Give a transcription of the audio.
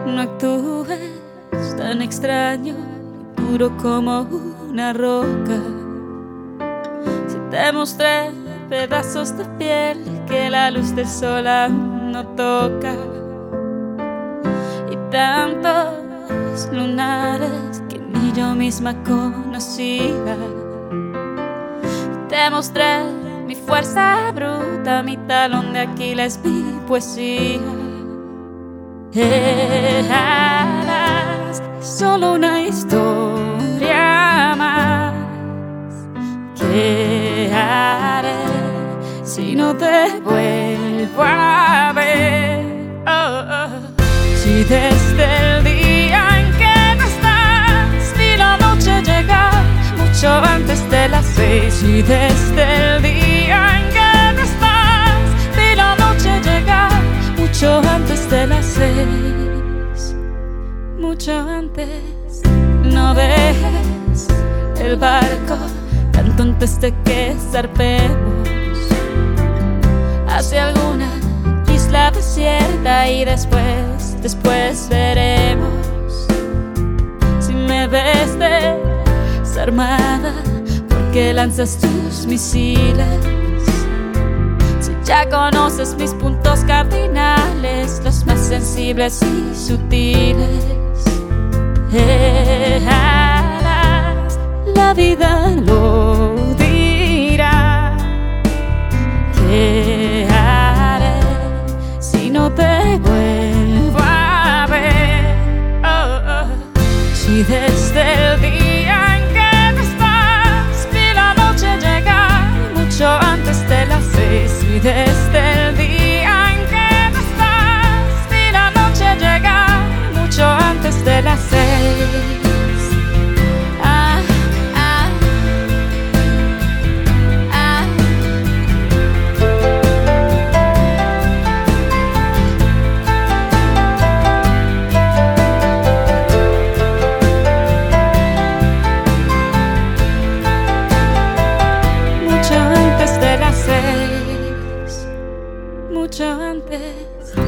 No actúes tan extraño, puro como una roca. Si te mostré pedazos de piel que la luz del sol aún no toca, y tantos lunares que ni yo misma conocía. Te mostré mi fuerza bruta, mi talón de Aquiles, mi poesía. Eras solo una historia más. ¿Qué haré si no te vuelvo a ver? Oh, oh. Si desde el día en que no estás vi la noche llegar mucho antes de las 6, y desde el día en que no estás vi la noche llegar mucho antes de las 6, mucho antes. No dejes el barco tanto antes de que zarpemos hacia alguna isla desierta, y después veremos. Si me ves desarmada, ¿por qué lanzas tus misiles? Si ya conoces mis puntos cardinales, los más sensibles y sutiles. La vida lo dirá. ¿Qué haré si no te vuelvo a ver? Oh, oh. Si desde el día en que no estás vi la noche llegar mucho antes de las 6, y desde el día en que no estás vi la noche llegar mucho antes de las 6. Mucho antes.